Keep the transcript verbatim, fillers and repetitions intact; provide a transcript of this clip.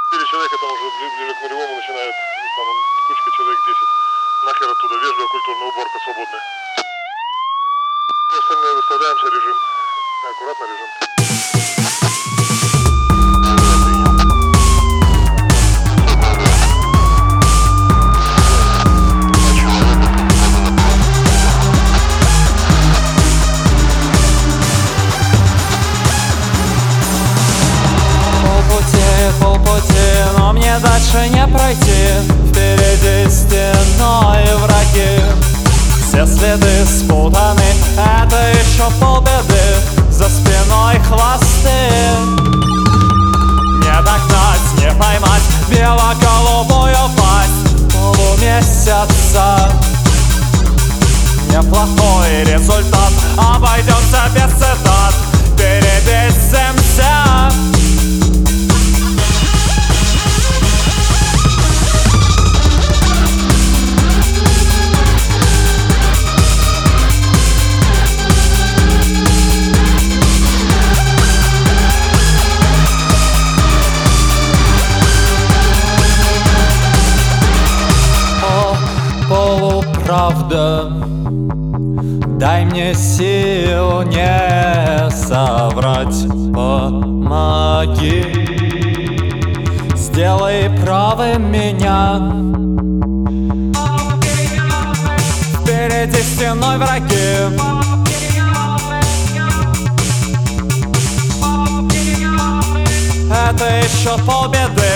Или человека там уже ближе к нулевому начинают, там кучка человек десять. Нахер оттуда, вежливая культурная уборка свободная. Остальное выставляемся, режим. Аккуратно режим. Но мне дальше не пройти. Впереди стеной враги. Все следы спутаны, это еще полбеды. За спиной хвосты. Не догнать, не поймать бело-голубую пасть полумесяца. Неплохой результат, обойдется без цитат. Перебесимся. Полуправда, дай мне сил не соврать, помоги. Сделай правым меня. Впереди стеной враги. Это еще полбеды.